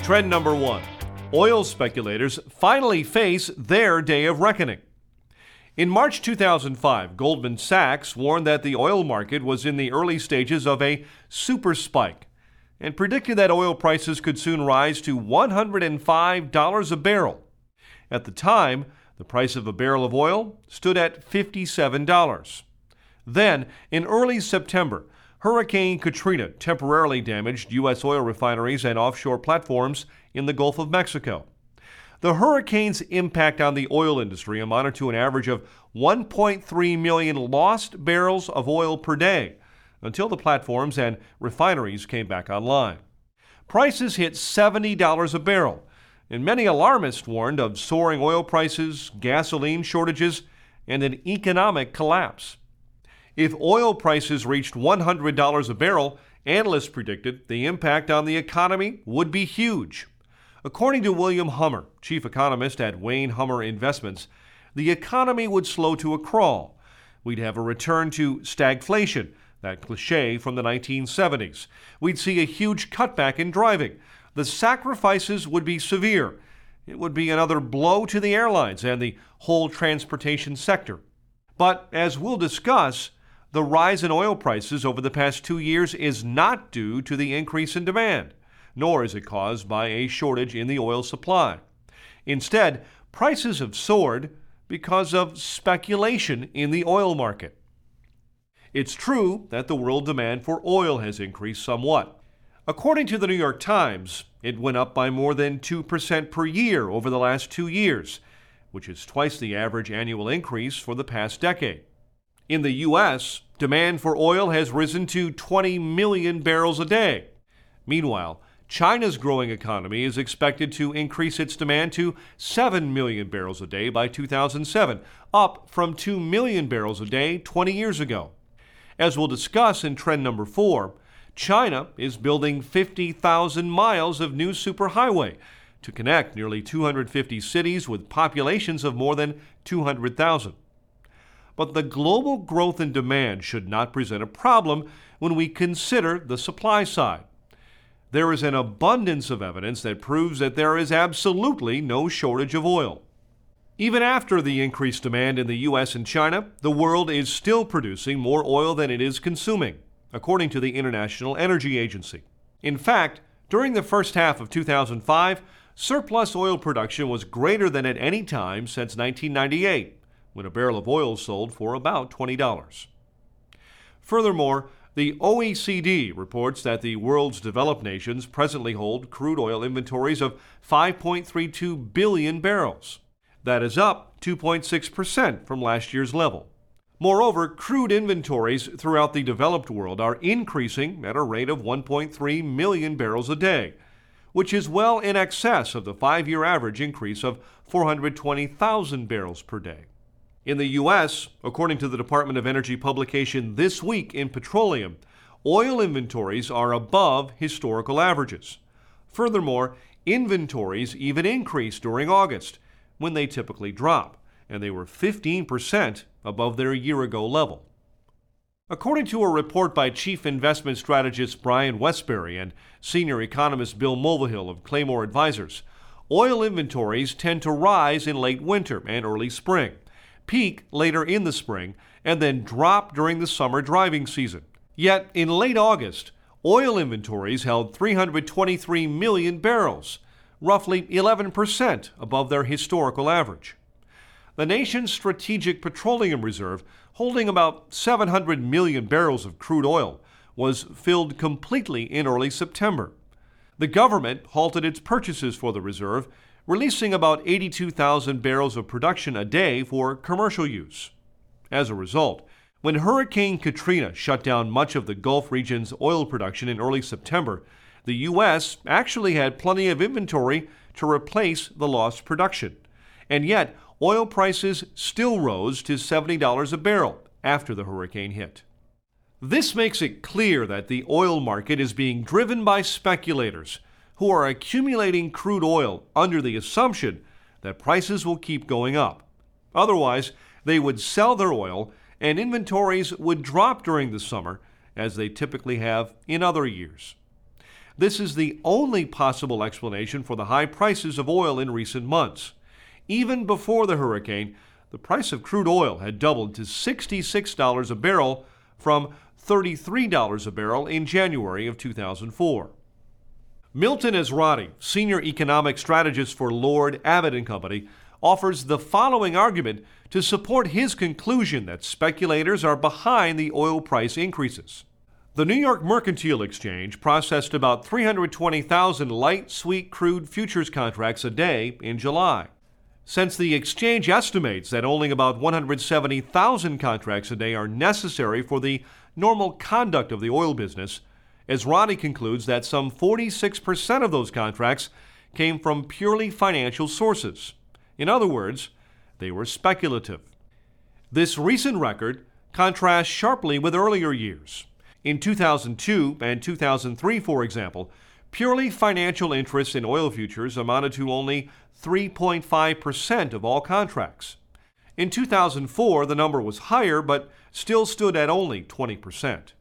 Trend number 1. Oil speculators finally face their day of reckoning. In March 2005, Goldman Sachs warned that the oil market was in the early stages of a super spike and predicted that oil prices could soon rise to $105 a barrel. At the time, the price of a barrel of oil stood at $57. Then, in early September, Hurricane Katrina temporarily damaged U.S. oil refineries and offshore platforms in the Gulf of Mexico. The hurricane's impact on the oil industry amounted to an average of 1.3 million lost barrels of oil per day until the platforms and refineries came back online. Prices hit $70 a barrel, and many alarmists warned of soaring oil prices, gasoline shortages, and an economic collapse. If oil prices reached $100 a barrel, analysts predicted the impact on the economy would be huge. According to William Hummer, chief economist at Wayne Hummer Investments, the economy would slow to a crawl. We'd have a return to stagflation, that cliche from the 1970s. We'd see a huge cutback in driving. The sacrifices would be severe. It would be another blow to the airlines and the whole transportation sector. But as we'll discuss, the rise in oil prices over the past 2 years is not due to the increase in demand, nor is it caused by a shortage in the oil supply. Instead, prices have soared because of speculation in the oil market. It's true that the world demand for oil has increased somewhat. According to the New York Times, it went up by more than 2% per year over the last 2 years, which is twice the average annual increase for the past decade. In the U.S., demand for oil has risen to 20 million barrels a day. Meanwhile, China's growing economy is expected to increase its demand to 7 million barrels a day by 2007, up from 2 million barrels a day 20 years ago. As we'll discuss in trend number 4, China is building 50,000 miles of new superhighway to connect nearly 250 cities with populations of more than 200,000. But the global growth in demand should not present a problem when we consider the supply side. There is an abundance of evidence that proves that there is absolutely no shortage of oil. Even after the increased demand in the U.S. and China, the world is still producing more oil than it is consuming, according to the International Energy Agency. In fact, during the first half of 2005, surplus oil production was greater than at any time since 1998, when a barrel of oil sold for about $20. Furthermore, the OECD reports that the world's developed nations presently hold crude oil inventories of 5.32 billion barrels. That is up 2.6% from last year's level. Moreover, crude inventories throughout the developed world are increasing at a rate of 1.3 million barrels a day, which is well in excess of the 5-year average increase of 420,000 barrels per day. In the U.S., according to the Department of Energy publication This Week in Petroleum, oil inventories are above historical averages. Furthermore, inventories even increased during August, when they typically drop, and they were 15% above their year-ago level. According to a report by Chief Investment Strategist Brian Westbury and Senior Economist Bill Mulvihill of Claymore Advisors, oil inventories tend to rise in late winter and early spring, peak later in the spring, and then drop during the summer driving season. Yet, in late August, oil inventories held 323 million barrels, roughly 11% above their historical average. The nation's Strategic Petroleum Reserve, holding about 700 million barrels of crude oil, was filled completely in early September. The government halted its purchases for the reserve, releasing about 82,000 barrels of production a day for commercial use. As a result, when Hurricane Katrina shut down much of the Gulf region's oil production in early September, the U.S. actually had plenty of inventory to replace the lost production. And yet, oil prices still rose to $70 a barrel after the hurricane hit. This makes it clear that the oil market is being driven by speculators who are accumulating crude oil under the assumption that prices will keep going up. Otherwise, they would sell their oil and inventories would drop during the summer, as they typically have in other years. This is the only possible explanation for the high prices of oil in recent months. Even before the hurricane, the price of crude oil had doubled to $66 a barrel from $33 a barrel in January of 2004. Milton Ezrati, senior economic strategist for Lord Abbett & Company, offers the following argument to support his conclusion that speculators are behind the oil price increases. The New York Mercantile Exchange processed about 320,000 light sweet crude futures contracts a day in July. Since the exchange estimates that only about 170,000 contracts a day are necessary for the normal conduct of the oil business, Ezrati concludes that some 46% of those contracts came from purely financial sources. In other words, they were speculative. This recent record contrasts sharply with earlier years. In 2002 and 2003, for example, purely financial interest in oil futures amounted to only 3.5% of all contracts. In 2004, the number was higher, but still stood at only 20%.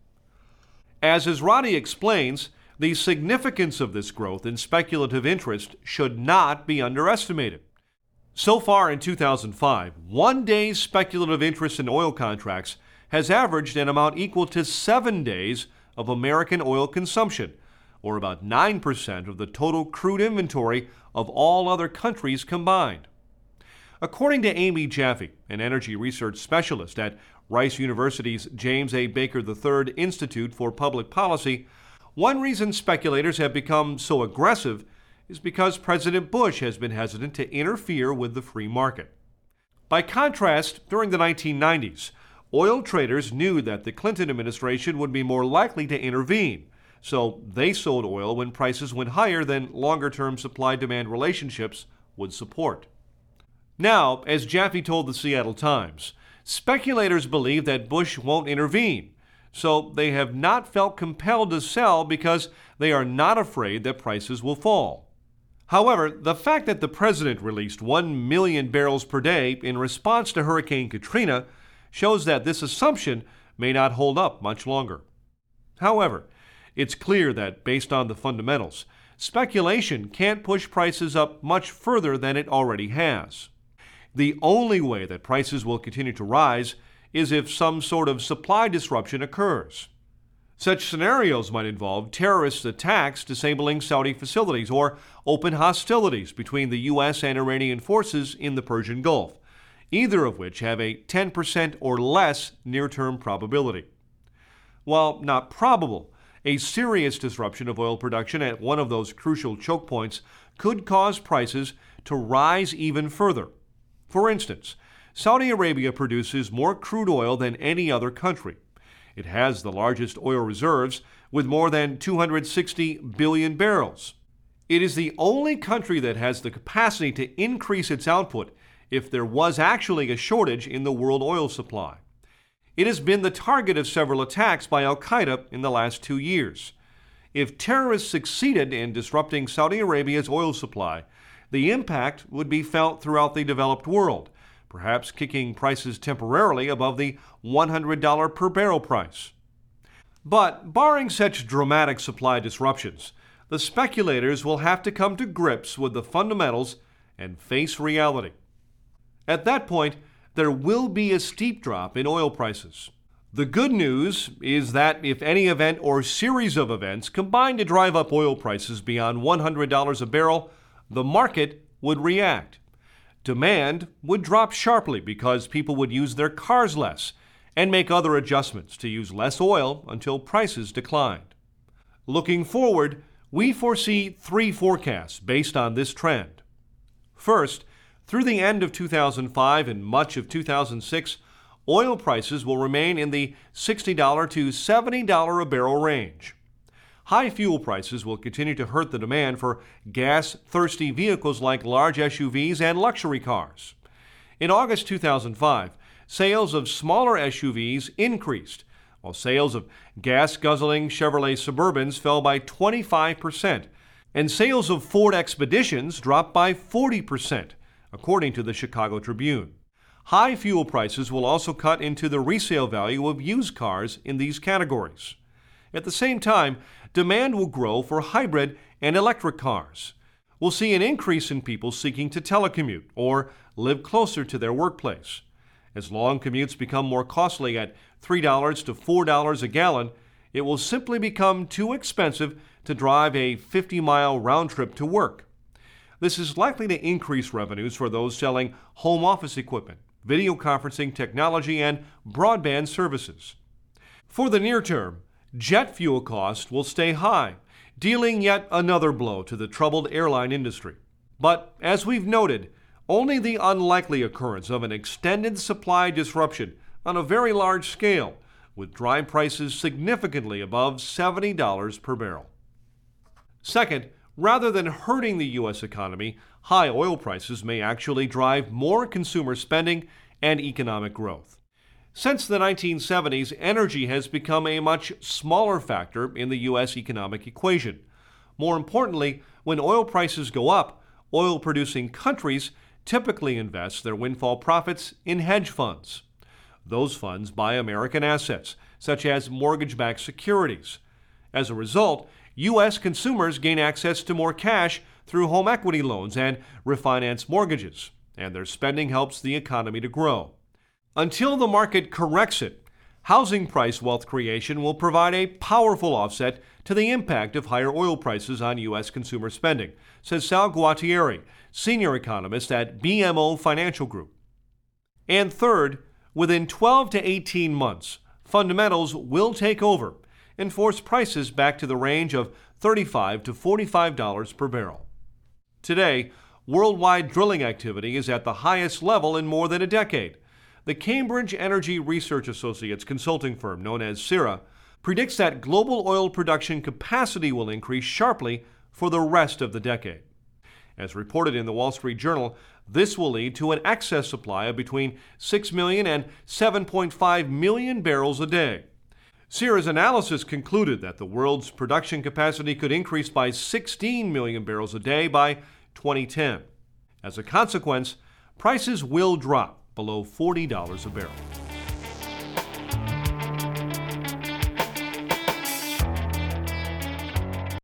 As Ezrati explains, the significance of this growth in speculative interest should not be underestimated. So far in 2005, one day's speculative interest in oil contracts has averaged an amount equal to 7 days of American oil consumption, or about 9% of the total crude inventory of all other countries combined. According to Amy Jaffe, an energy research specialist at Rice University's James A. Baker III Institute for Public Policy, one reason speculators have become so aggressive is because President Bush has been hesitant to interfere with the free market. By contrast, during the 1990s, oil traders knew that the Clinton administration would be more likely to intervene, so they sold oil when prices went higher than longer-term supply-demand relationships would support. Now, as Jaffe told the Seattle Times, speculators believe that Bush won't intervene, so they have not felt compelled to sell because they are not afraid that prices will fall. However, the fact that the president released 1 million barrels per day in response to Hurricane Katrina shows that this assumption may not hold up much longer. However, it's clear that based on the fundamentals, speculation can't push prices up much further than it already has. The only way that prices will continue to rise is if some sort of supply disruption occurs. Such scenarios might involve terrorist attacks disabling Saudi facilities or open hostilities between the U.S. and Iranian forces in the Persian Gulf, either of which have a 10% or less near-term probability. While not probable, a serious disruption of oil production at one of those crucial choke points could cause prices to rise even further. For instance, Saudi Arabia produces more crude oil than any other country. It has the largest oil reserves, with more than 260 billion barrels. It is the only country that has the capacity to increase its output if there was actually a shortage in the world oil supply. It has been the target of several attacks by al-Qaeda in the last 2 years. If terrorists succeeded in disrupting Saudi Arabia's oil supply, the impact would be felt throughout the developed world, perhaps kicking prices temporarily above the $100 per barrel price. But barring such dramatic supply disruptions, the speculators will have to come to grips with the fundamentals and face reality. At that point, there will be a steep drop in oil prices. The good news is that if any event or series of events combine to drive up oil prices beyond $100 a barrel, the market would react. Demand would drop sharply because people would use their cars less and make other adjustments to use less oil until prices declined. Looking forward, we foresee 3 forecasts based on this trend. First, through the end of 2005 and much of 2006, oil prices will remain in the $60 to $70 a barrel range. High fuel prices will continue to hurt the demand for gas-thirsty vehicles like large SUVs and luxury cars. In August 2005, sales of smaller SUVs increased, while sales of gas-guzzling Chevrolet Suburbans fell by 25%, and sales of Ford Expeditions dropped by 40%, according to the Chicago Tribune. High fuel prices will also cut into the resale value of used cars in these categories. At the same time, demand will grow for hybrid and electric cars. We'll see an increase in people seeking to telecommute or live closer to their workplace. As long commutes become more costly at $3 to $4 a gallon, it will simply become too expensive to drive a 50-mile round trip to work. This is likely to increase revenues for those selling home office equipment, video conferencing technology, and broadband services. For the near term, jet fuel costs will stay high, dealing yet another blow to the troubled airline industry. But as we've noted, only the unlikely occurrence of an extended supply disruption on a very large scale, with dry prices significantly above $70 per barrel. Second, rather than hurting the U.S. economy, high oil prices may actually drive more consumer spending and economic growth. Since the 1970s, energy has become a much smaller factor in the U.S. economic equation. More importantly, when oil prices go up, oil-producing countries typically invest their windfall profits in hedge funds. Those funds buy American assets, such as mortgage-backed securities. As a result, U.S. consumers gain access to more cash through home equity loans and refinance mortgages, and their spending helps the economy to grow. Until the market corrects it, housing price wealth creation will provide a powerful offset to the impact of higher oil prices on U.S. consumer spending, says Sal Guattieri, senior economist at BMO Financial Group. And third, within 12 to 18 months, fundamentals will take over and force prices back to the range of $35 to $45 per barrel. Today, worldwide drilling activity is at the highest level in more than a decade. The Cambridge Energy Research Associates consulting firm, known as CERA, predicts that global oil production capacity will increase sharply for the rest of the decade. As reported in the Wall Street Journal, this will lead to an excess supply of between 6 million and 7.5 million barrels a day. CERA's analysis concluded that the world's production capacity could increase by 16 million barrels a day by 2010. As a consequence, prices will drop below $40 a barrel.